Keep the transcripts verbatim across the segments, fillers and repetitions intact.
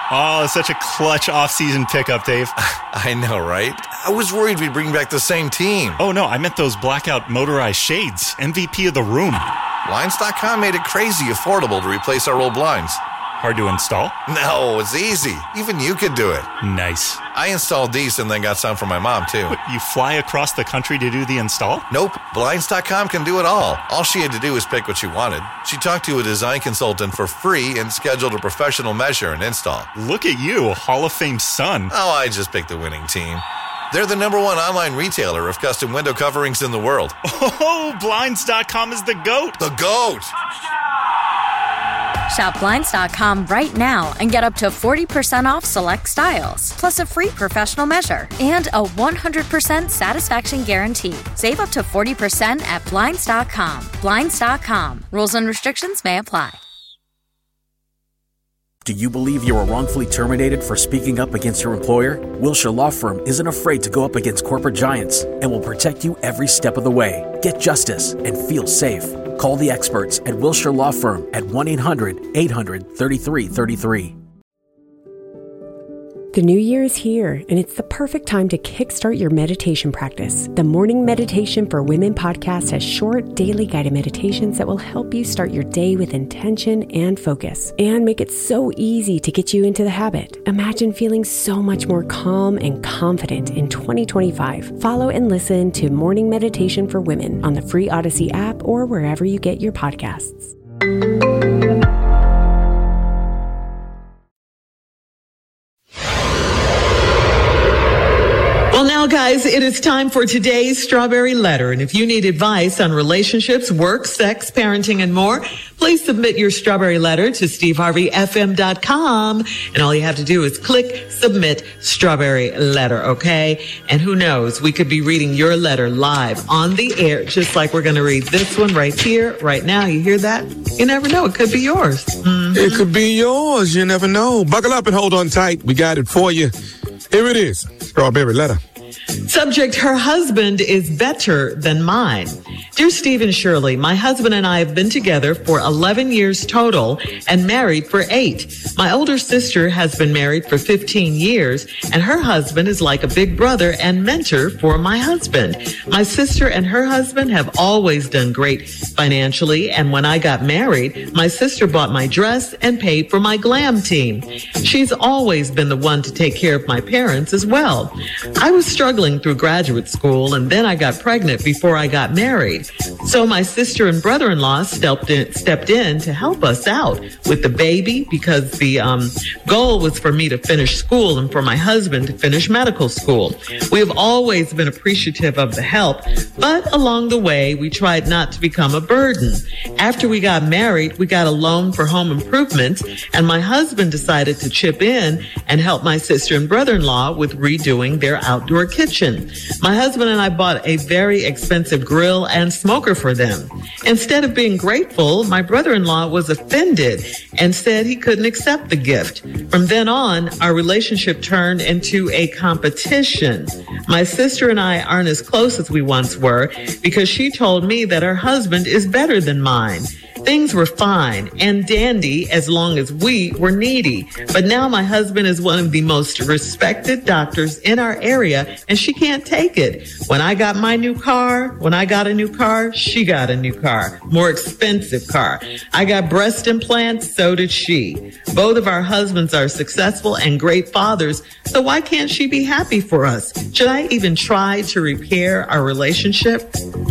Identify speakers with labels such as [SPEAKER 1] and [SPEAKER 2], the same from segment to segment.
[SPEAKER 1] Oh, such a clutch off-season pickup, Dave.
[SPEAKER 2] I know, right? I was worried we'd bring back the same team.
[SPEAKER 1] Oh, no, I meant those blackout motorized shades. M V P of the room.
[SPEAKER 2] Blinds dot com made it crazy affordable to replace our old blinds.
[SPEAKER 1] Hard to install?
[SPEAKER 2] No, it's easy. Even you could do it.
[SPEAKER 1] Nice.
[SPEAKER 2] I installed these and then got some for my mom, too.
[SPEAKER 1] What, you fly across the country to do the install?
[SPEAKER 2] Nope. Blinds dot com can do it all. All she had to do was pick what she wanted. She talked to a design consultant for free and scheduled a professional measure and install.
[SPEAKER 1] Look at you, Hall of Fame son.
[SPEAKER 2] Oh, I just picked the winning team. They're the number one online retailer of custom window coverings in the world.
[SPEAKER 1] Oh, Blinds dot com is the GOAT.
[SPEAKER 2] The GOAT!
[SPEAKER 3] Shop Blinds dot com right now and get up to forty percent off select styles, plus a free professional measure and a one hundred percent satisfaction guarantee. Save up to forty percent at Blinds dot com. Blinds dot com. Rules and restrictions may apply.
[SPEAKER 4] Do you believe you were wrongfully terminated for speaking up against your employer? Wilshire Law Firm isn't afraid to go up against corporate giants and will protect you every step of the way. Get justice and feel safe. Call the experts at Wilshire Law Firm at one eight hundred eight hundred thirty-three thirty-three.
[SPEAKER 5] The new year is here, and it's the perfect time to kickstart your meditation practice. The Morning Meditation for Women podcast has short, daily guided meditations that will help you start your day with intention and focus, and make it so easy to get you into the habit. Imagine feeling so much more calm and confident in twenty twenty-five. Follow and listen to Morning Meditation for Women on the free Odyssey app or wherever you get your podcasts.
[SPEAKER 6] Well, now, guys, it is time for today's Strawberry Letter. And if you need advice on relationships, work, sex, parenting, and more, please submit your Strawberry Letter to steve harvey f m dot com. And all you have to do is click Submit Strawberry Letter, okay? And who knows, we could be reading your letter live on the air, just like we're going to read this one right here, right now. You hear that? You never know. It could be yours. Mm-hmm.
[SPEAKER 7] It could be yours. You never know. Buckle up and hold on tight. We got it for you. Here it is. Strawberry Letter.
[SPEAKER 6] Subject, her husband is better than mine. Dear Steve and Shirley, my husband and I have been together for eleven years total and married for eight. My older sister has been married for fifteen years, and her husband is like a big brother and mentor for my husband. My sister and her husband have always done great financially, and when I got married, my sister bought my dress and paid for my glam team. She's always been the one to take care of my parents as well. I was struggling through graduate school, and then I got pregnant before I got married. So my sister and brother-in-law stepped in, stepped in to help us out with the baby, because the um, goal was for me to finish school and for my husband to finish medical school. We have always been appreciative of the help, but along the way, we tried not to become a burden. After we got married, we got a loan for home improvements, and my husband decided to chip in and help my sister and brother-in-law with redoing their outdoor kitchen. My husband and I bought a very expensive grill and smoker for them. Instead of being grateful, my brother-in-law was offended and said he couldn't accept the gift. From then on, our relationship turned into a competition. My sister and I aren't as close as we once were because she told me that her husband is better than mine. Things were fine and dandy as long as we were needy. But now my husband is one of the most respected doctors in our area, and she can't take it. When I got my new car, when I got a new car, she got a new car, more expensive car. I got breast implants, so did she. Both of our husbands are successful and great fathers, so why can't she be happy for us? Should I even try to repair our relationship?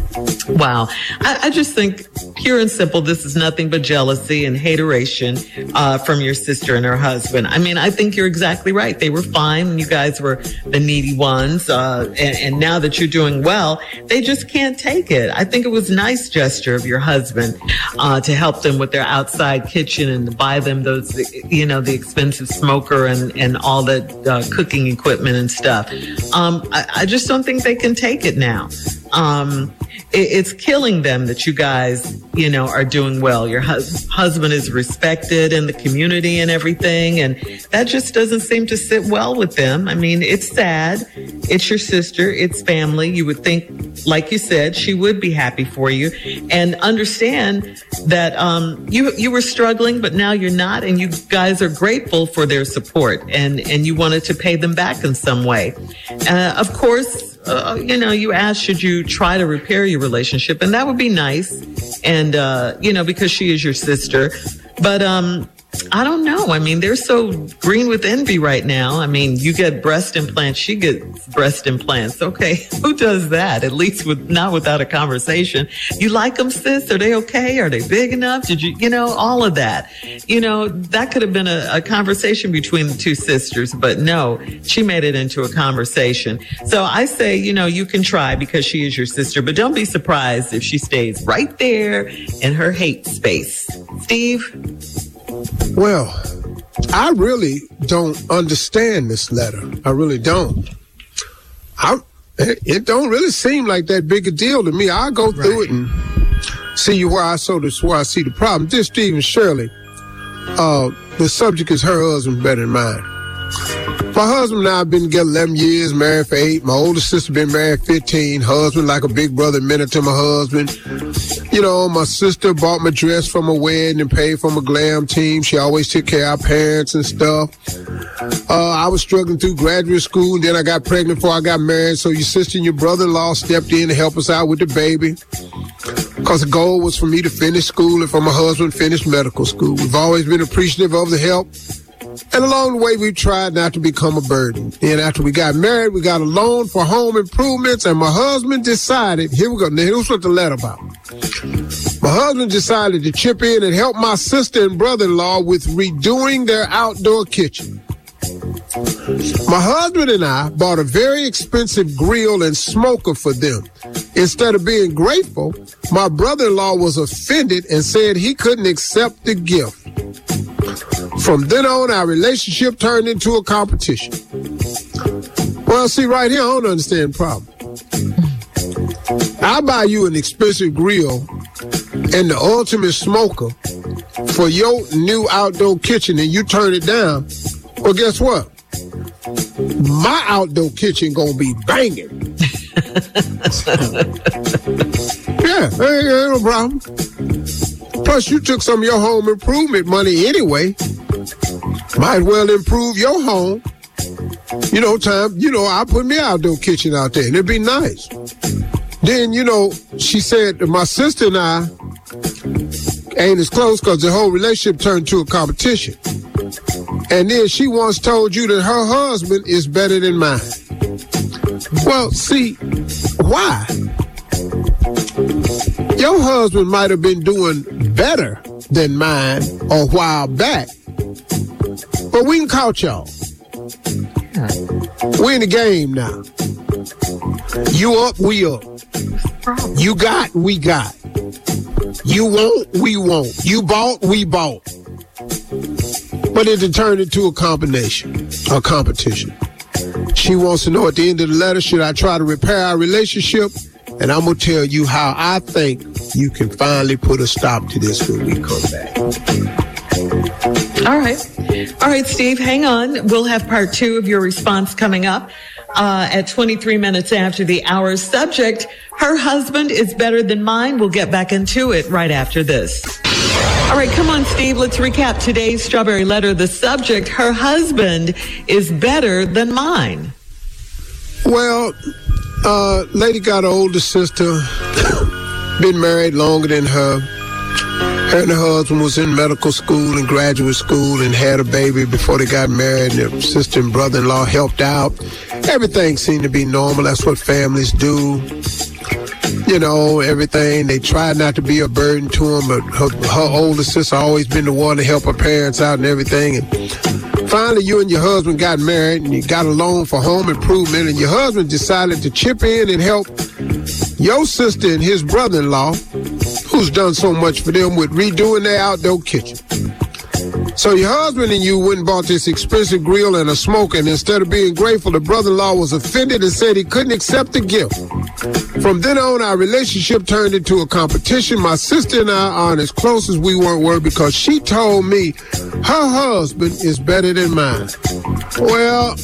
[SPEAKER 6] Wow. I, I just think, pure and simple, this is nothing but jealousy and hateration uh, from your sister and her husband. I mean, I think you're exactly right. They were fine when you guys were the needy ones. Uh, and, and now that you're doing well, they just can't take it. I think it was a nice gesture of your husband uh, to help them with their outside kitchen and to buy them those, you know, the expensive smoker and, and all that uh, cooking equipment and stuff. Um, I, I just don't think they can take it now. Um, it, it's killing them that you guys, you know, are doing well. Your hus- husband is respected in the community and everything, and that just doesn't seem to sit well with them. I mean, it's sad. It's your sister. It's family. You would think like you said, she would be happy for you, and understand that um, you you were struggling, but now you're not, and you guys are grateful for their support, and, and you wanted to pay them back in some way. Uh, of course, uh, you know, you asked, should you try to repair your relationship? And that would be nice, and, uh, you know, because she is your sister. But um, I don't know. I mean, they're so green with envy right now. I mean, you get breast implants, she gets breast implants. Okay, who does that? At least with not without a conversation. You like them, sis? Are they okay? Are they big enough? Did you, you know, all of that. You know, that could have been a, a conversation between the two sisters, but no, she made it into a conversation. So I say, you know, you can try because she is your sister, but don't be surprised if she stays right there in her hate space. Steve?
[SPEAKER 8] Well, I really don't understand this letter. I really don't. I, it don't really seem like that big a deal to me. I'll go through right. it and see where I, so this, where I see the problem. Dear Stephen Shirley, uh, the subject is her husband better than mine. My husband and I have been together eleven years, married for eight. My older sister been married fifteen. Husband like a big brother, minute to my husband. You know, my sister bought my dress for my wedding and paid for my glam team. She always took care of our parents and stuff. Uh, I was struggling through graduate school, and then I got pregnant before I got married. So your sister and your brother-in-law stepped in to help us out with the baby. Because the goal was for me to finish school and for my husband to finish medical school. We've always been appreciative of the help. And along the way, we tried not to become a burden. And after we got married, we got a loan for home improvements, and my husband decided, here we go, now here's what the letter about. My husband decided to chip in and help my sister and brother-in-law with redoing their outdoor kitchen. My husband and I bought a very expensive grill and smoker for them. Instead of being grateful, my brother-in-law was offended and said he couldn't accept the gift. From then on, our relationship turned into a competition. Well, see, right here, I don't understand the problem. I buy you an expensive grill and the ultimate smoker for your new outdoor kitchen, and you turn it down. Well, guess what? My outdoor kitchen gonna be banging. Yeah, ain't, ain't no problem. Plus, you took some of your home improvement money anyway. Might well improve your home. You know, time, you know, I put me outdoor kitchen out there, and it'd be nice. Then, you know, she said my sister and I ain't as close because the whole relationship turned to a competition. And then she once told you that her husband is better than mine. Well, see, why? Your husband might have been doing better than mine a while back, but we can count y'all. We in the game now. You up, we up. You got, we got. You want, we want. You bought, we bought. But it turned into a combination, a competition. She wants to know at the end of the letter, should I try to repair our relationship? And I'm going to tell you how I think you can finally put a stop to this when we come back.
[SPEAKER 6] All right. All right, Steve, hang on. We'll have part two of your response coming up uh, at twenty-three minutes after the hour. Subject, her husband is better than mine. We'll get back into it right after this. All right, come on, Steve. Let's recap today's Strawberry Letter. The subject, her husband is better than mine.
[SPEAKER 8] Well, uh, lady got an older sister, been married longer than her. Her and her husband was in medical school and graduate school and had a baby before they got married. And their sister and brother-in-law helped out. Everything seemed to be normal. That's what families do. You know, everything. They tried not to be a burden to them, but her, her older sister always been the one to help her parents out and everything. And finally, you and your husband got married, and you got a loan for home improvement, and your husband decided to chip in and help your sister and his brother-in-law, who's done so much for them, with redoing their outdoor kitchen. So your husband and you went and bought this expensive grill and a smoker, and instead of being grateful, the brother-in-law was offended and said he couldn't accept the gift. From then on, our relationship turned into a competition. My sister and I aren't as close as we weren't were because she told me her husband is better than mine. Well,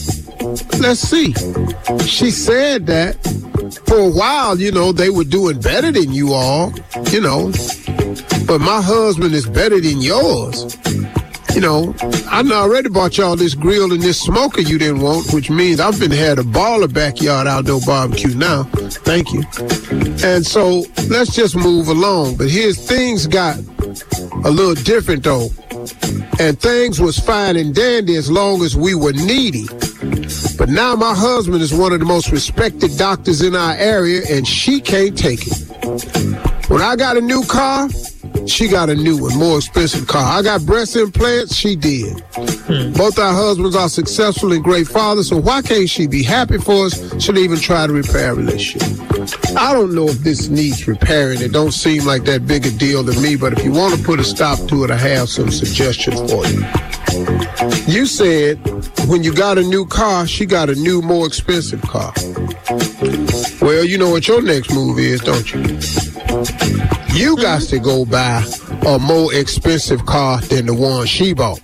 [SPEAKER 8] let's see. She said that for a while, you know, they were doing better than you all, you know. But my husband is better than yours. You know, I already bought y'all this grill and this smoker you didn't want, which means I've been had a baller backyard outdoor barbecue now. Thank you. And so let's just move along. But here's things got a little different though. And things was fine and dandy as long as we were needy. But now my husband is one of the most respected doctors in our area, and she can't take it. When I got a new car, she got a new one, more expensive car. I got breast implants, she did. Hmm. Both our husbands are successful and great fathers, so why can't she be happy for us? She'll even try to repair a relationship. I don't know if this needs repairing. It don't seem like that big a deal to me, but if you want to put a stop to it, I have some suggestions for you. You said when you got a new car, she got a new, more expensive car. Well, you know what your next move is, don't you? You got to go buy a more expensive car than the one she bought.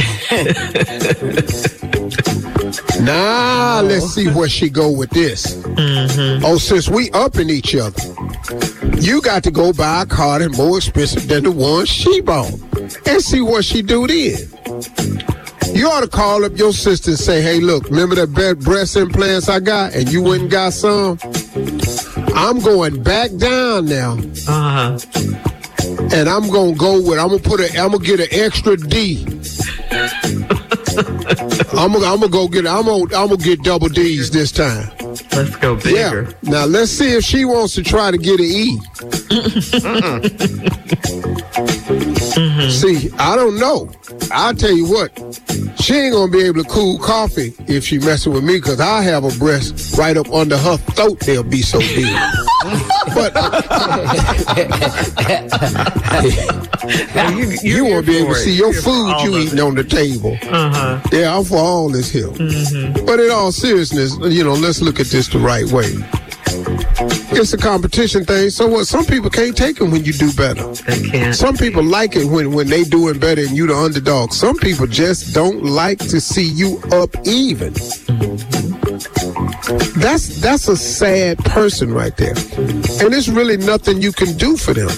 [SPEAKER 8] Now, let's see where she go with this. Mm-hmm. Oh, since we upping each other, you got to go buy a car that's more expensive than the one she bought and see what she do then. You ought to call up your sister and say, hey, look, remember that breast implants I got and you went and got some? I'm going back down now. Uh-huh. And I'm going to go with, I'm going to put a, I'm going to get an extra D. I'm going I'm to go get, I'm going I'm to get double D's this time.
[SPEAKER 6] Let's go bigger.
[SPEAKER 8] Yeah. Now, let's see if she wants to try to get an E. Mm-hmm. See, I don't know. I'll tell you what. She ain't going to be able to cool coffee if she messing with me, because I have a breast right up under her throat. They'll be so big. But you, you won't be able to see your food you eating on the table. Uh-huh. Yeah, I'm for all this here. Mm-hmm. But in all seriousness, you know, let's look at this the right way. It's a competition thing. So what? Some people can't take it when you do better.
[SPEAKER 6] They can't.
[SPEAKER 8] Some people like it when, when they doing better and you the underdog. Some people just don't like to see you up even. Mm-hmm. That's that's a sad person right there. And there's really nothing you can do for them.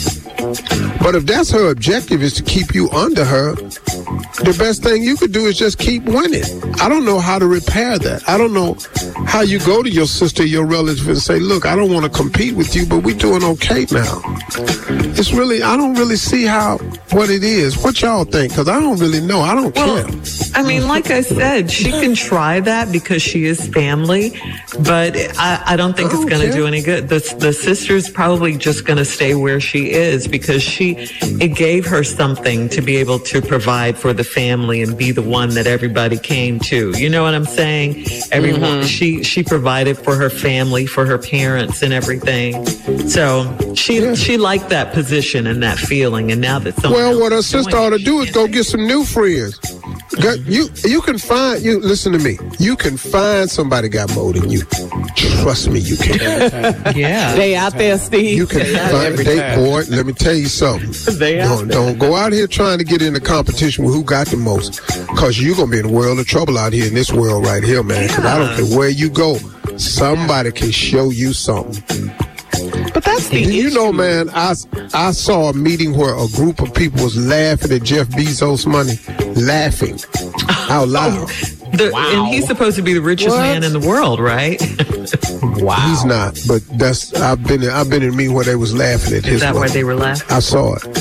[SPEAKER 8] But if that's her objective, is to keep you under her, the best thing you could do is just keep winning. I don't know how to repair that. I don't know how you go to your sister, your relative, and say, look, I don't want to compete with you, but we're doing okay now. It's really, I don't really see how, what it is. What y'all think? Because I don't really know. I don't well, care.
[SPEAKER 6] I mean, like I said, she can try that because she is family, but I, I don't think I don't it's going to do any good. The, the sister's probably just going to stay where she is because she, it gave her something to be able to provide for the family and be the one that everybody came to. You know what I'm saying? Everyone, mm-hmm. she, she provided for her family, for her parents and everything. So she, yeah. she liked that position and that feeling. And now that someone
[SPEAKER 8] Well, what her sister ought to do is go get some new friends. You you can find, you listen to me, you can find somebody got more than you. Trust me, you can.
[SPEAKER 9] Yeah. They out there, Steve.
[SPEAKER 8] You can find, they, boy, let me tell you something. They don't, don't go out here trying to get in a competition with who got the most, because you're going to be in a world of trouble out here in this world right here, man. Because yeah. I don't care where you go, somebody can show you something.
[SPEAKER 9] But that's the
[SPEAKER 8] Do you
[SPEAKER 9] issue.
[SPEAKER 8] know, man, I, I saw a meeting where a group of people was laughing at Jeff Bezos' money. Laughing out loud.
[SPEAKER 6] Oh, the, wow. And he's supposed to be the richest what? man in the world, right?
[SPEAKER 8] Wow. He's not, but that's, I've been in, I've been in a meeting where they was laughing at his
[SPEAKER 6] Is that
[SPEAKER 8] money.
[SPEAKER 6] why they were laughing?
[SPEAKER 8] I saw it.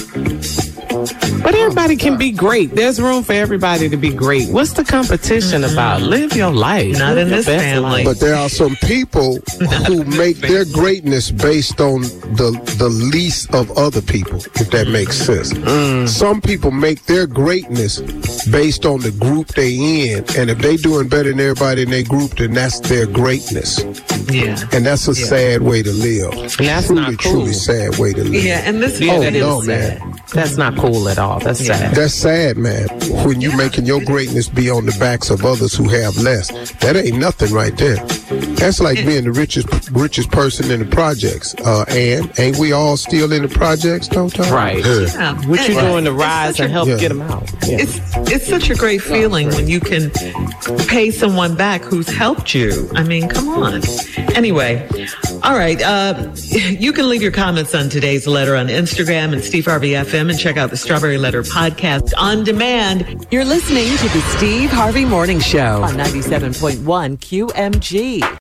[SPEAKER 9] But everybody can be great. There's room for everybody to be great. What's the competition mm-hmm. about? Live your life.
[SPEAKER 6] Not
[SPEAKER 9] Live
[SPEAKER 6] in this family.
[SPEAKER 8] But there are some people who make their greatness based on the the least of other people, if that makes sense. Mm. Some people make their greatness based on the group they in, and if they doing better than everybody in their group, then that's their greatness.
[SPEAKER 6] Yeah.
[SPEAKER 8] And that's a
[SPEAKER 6] yeah.
[SPEAKER 8] sad way to live.
[SPEAKER 9] And that's
[SPEAKER 8] truly,
[SPEAKER 9] not cool.
[SPEAKER 8] truly sad way to live.
[SPEAKER 6] Yeah, and this
[SPEAKER 8] oh,
[SPEAKER 6] is
[SPEAKER 8] no,
[SPEAKER 6] sad.
[SPEAKER 8] man.
[SPEAKER 9] That's not cool at all. That's sad.
[SPEAKER 8] That's sad, man. When you making your greatness be on the backs of others who have less, that ain't nothing right there. That's like being the richest richest person in the projects. Uh, and ain't we all still in the projects, though, Tom?
[SPEAKER 9] Right.
[SPEAKER 6] Yeah.
[SPEAKER 9] What you
[SPEAKER 6] Right.
[SPEAKER 9] doing to rise and help
[SPEAKER 8] Yeah.
[SPEAKER 9] get them out? Yeah.
[SPEAKER 6] It's it's such a great feeling when you can pay someone back who's helped you. I mean, come on. Anyway, all right. Uh, you can leave your comments on today's letter on Instagram and Steve Harvey F M, and check out the Strawberry Letter podcast on demand.
[SPEAKER 10] You're listening to the Steve Harvey Morning Show on ninety-seven point one Q M G.